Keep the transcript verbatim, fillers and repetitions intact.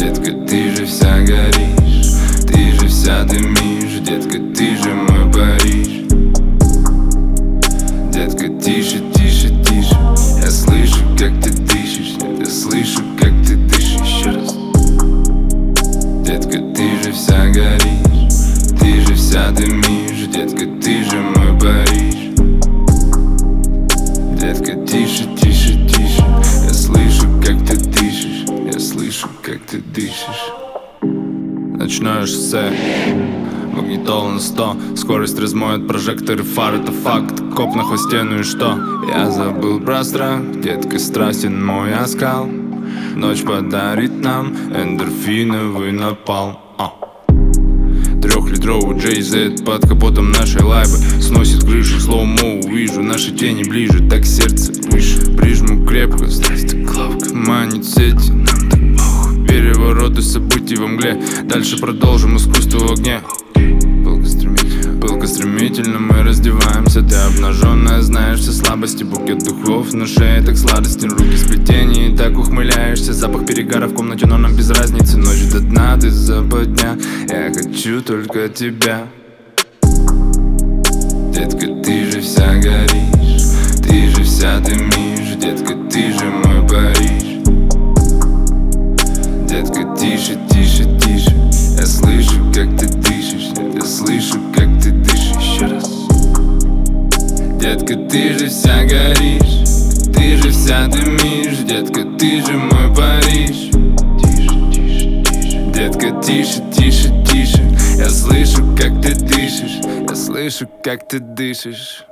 Детка, ты же вся горишь, ты же вся дымишь. Детка, ты же мой Париж. Детка, тише, тише, тише. Я слышу, как ты дышишь. Нет, я слышу, как ты дышишь. Еще раз. Детка, ты же вся горишь, ты же вся дымишь. Детка, ты же мой Париж. Детка, тише, тише, тише. Я слышу, как ты дышишь. Я слышу, как ты дышишь. Ночное шоссе, магнитола на сто. Скорость размоет прожекторы фар, это факт. Коп на хвосте, ну и что? Я забыл про страх, детка, страстен мой оскал. Ночь подарит нам эндорфиновый напалм. а. Трехлитровый джей зет под капотом нашей лайбы сносит крышу, слоу-моу, вижу наши тени ближе, так сердце выше. Прижму крепко, страсть клавка манит сети, нам так похуй. Перевороты событий во мгле, дальше продолжим искусство в огне. Пылко стремительно, пылко стремительно мы раздеваемся. Ты обнаженная, знаешь все слабости. Букет духов на шее, так сладостен. Руки сплетения, так ухмыляешься. Запах перегара в комнате, но нам без разницы. Ночь до дна, ты западня. Я хочу только тебя. Детка, ты же вся горишь, ты же вся дымишь. Детка, ты же мой Париж. Детка, тише, тише, тише. Я слышу, как ты дышишь. Нет, я слышу, как ты дышишь. Еще раз. Детка, ты же вся горишь, ты же вся дымишь. Детка, ты же мой Париж. Тише, тише, тише. Детка, тише, тише, тише. Я слышу, как ты дышишь. Я слышу, как ты дышишь.